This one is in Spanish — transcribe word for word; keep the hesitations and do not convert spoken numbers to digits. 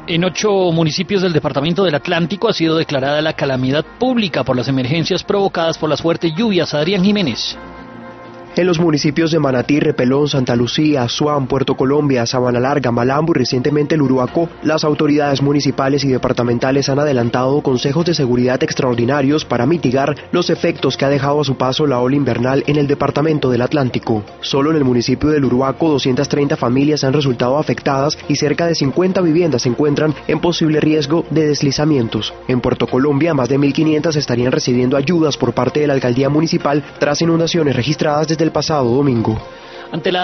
En ocho municipios del departamento del Atlántico ha sido declarada la calamidad pública por las emergencias provocadas por las fuertes lluvias. Adrián Jiménez. En los municipios de Manatí, Repelón, Santa Lucía, Suán, Puerto Colombia, Sabana Larga, Malambo y recientemente el Uruaco, las autoridades municipales y departamentales han adelantado consejos de seguridad extraordinarios para mitigar los efectos que ha dejado a su paso la ola invernal en el departamento del Atlántico. Solo en el municipio del Uruaco, doscientas treinta familias han resultado afectadas y cerca de cincuenta viviendas se encuentran en posible riesgo de deslizamientos. En Puerto Colombia, más de mil quinientas estarían recibiendo ayudas por parte de la alcaldía municipal tras inundaciones registradas desde el pasado domingo. Ante la